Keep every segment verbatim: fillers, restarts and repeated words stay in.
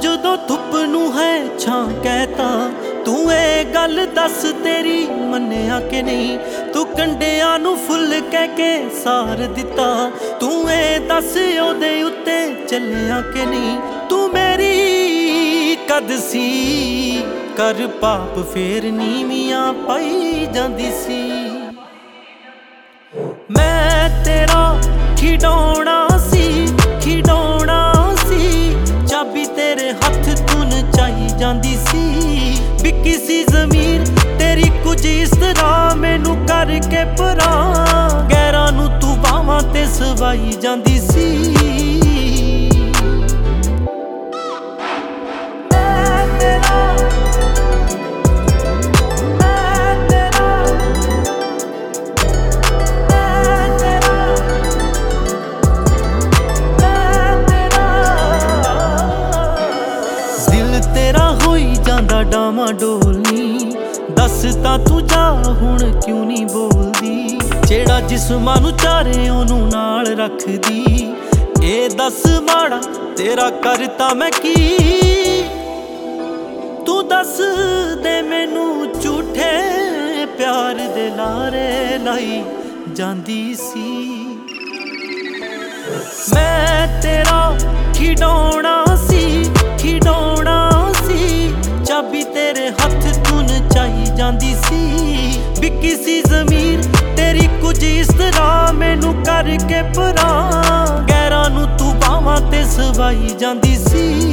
ਜਦੋਂ ਧੁੱਪ ਨੂੰ ਹੈ ਛਾਂ ਕਹਿਤਾ ਤੂੰ ਇਹ ਗੱਲ ਦੱਸ ਤੇਰੀ ਮੰਨਿਆ ਕਿ ਨਹੀਂ। ਤੂੰ ਕੰਡਿਆਂ ਨੂੰ ਫੁੱਲ ਕਹਿ ਕੇ ਸਾਰ ਦਿੱਤਾ ਤੂੰ ਇਹ ਦੱਸ ਉਹਦੇ ਉੱਤੇ ਚੱਲਿਆ ਕਿ ਨਹੀਂ। ਤੂੰ ਮੇਰੀ ਕਦ ਸੀ ਕਰ ਪਾਪ ਫੇਰ ਨੀਵੀਆਂ ਪਾਈ ਜਾਂਦੀ ਸੀ। ਮੈਂ ਤੇਰਾ ਖਿਡੌਣਾ ਸੀ ਖਿਡੌਣਾ ਸੀ ਚਾਬੀ ਤੇਰੇ ਹੱਥ ਤੂੰ ਨਚਾਈ ਜਾਂਦੀ ਸੀ। ਵੀ ਕਿਸੇ ਜ਼ਮੀਰ ਤੇਰੀ ਕੁਝ ਇਸ ਤਰ੍ਹਾਂ ਮੈਨੂੰ ਕਰਕੇ ਪਰਾਂ ਗੈਰਾਂ ਨੂੰ ਤੂੰ ਬਾਹਾਂ ਤੇ ਸਵਾਈ ਜਾਂਦੀ ਸੀ। ਤੇਰਾ ਹੋਈ ਜਾਂਦਾ ਡਾਵਾਂ ਡੋਲਨੀ ਦੱਸ ਤਾਂ ਤੂੰ ਜਾ ਹੁਣ ਕਿਉਂ ਨਹੀਂ ਬੋਲਦੀ। ਜਿਹੜਾ ਜਿਸਮਾਂ ਨੂੰ ਚਾਰੇ ਉਹਨੂੰ ਨਾਲ ਰੱਖਦੀ ਇਹ ਦੱਸ ਮਾੜਾ ਤੇਰਾ ਕਰਤਾ ਮੈਂ ਕੀ। ਤੂੰ ਦੱਸ ਦੇ ਮੈਨੂੰ ਝੂਠੇ ਪਿਆਰ ਦੇ ਲਾਰੇ ਲਾਈ ਜਾਂਦੀ ਸੀ। ਮੈਂ ਤੇਰਾ ਖਿਡੌਣਾ ਸੀ ਖਿਡੌਣਾ ਚਾਬੀ ਤੇਰੇ ਹੱਥ ਤੂੰ ਨਚਾਈ ਜਾਂਦੀ ਸੀ। ਵੀ ਕਿਸੇ ਜ਼ਮੀਰ ਤੇਰੀ ਕੁਝ ਇਸ ਤਰ੍ਹਾਂ ਮੈਨੂੰ ਕਰਕੇ ਪਰਾਂ ਗੈਰਾਂ ਨੂੰ ਤੂੰ ਬਾਹਾਂ ਤੇ ਸਵਾਈ ਜਾਂਦੀ ਸੀ।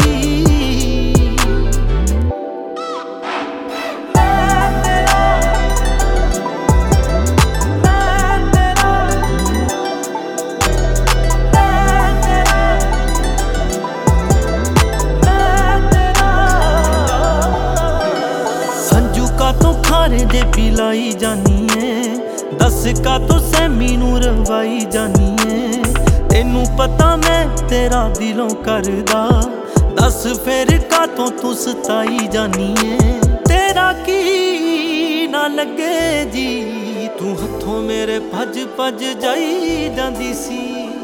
ਖਾਰੇ ਦੇ ਪਿਲਾਈ ਜਾਨੀ ਏ ਦੱਸ ਕਾ ਤੂੰ ਸੈਮੀ ਨੂੰ ਰਵਾਈ ਜਾਨੀ ਏ। ਤੈਨੂੰ ਪਤਾ ਮੈਂ ਤੇਰਾ ਦਿਲੋਂ ਕਰਦਾ ਦੱਸ ਫੇਰ ਕਾ ਤੋਂ ਤੂੰ ਸਤਾਈ ਜਾਨੀ ਏ। ਤੇਰਾ ਕੀ ਨਾ ਲੱਗੇ ਜੀ ਤੂੰ ਹੱਥੋਂ ਮੇਰੇ ਭੱਜ ਭੱਜ ਜਾਈ ਜਾਂਦੀ ਸੀ।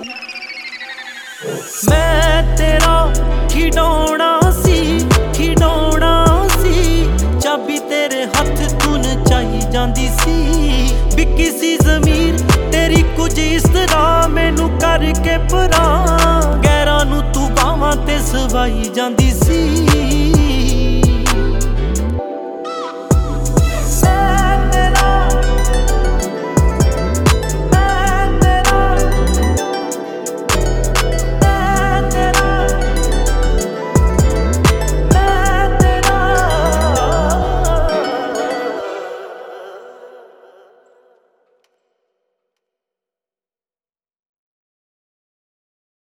ਮੈਂ ਤੇਰਾ ਖਿਡੌਣਾ ਸੀ ਖਿਡੌਣਾ ਸੀ ਚਾਬੀ ਤੇਰੇ ਹੱਥ ਤੂੰ ਨਚਾਈ ਜਾਂਦੀ ਸੀ। ਵੀ ਕਿਸੇ ਜ਼ਮੀਰ ਤੇਰੀ ਕੁਝ ਇਸ ਤਰ੍ਹਾਂ ਮੈਨੂੰ ਕਰਕੇ ਪਰਾਂ ਗੈਰਾਂ ਨੂੰ ਤੂੰ ਬਾਹਾਂ ਤੇ ਸਵਾਈ ਜਾਂਦੀ ਸੀ।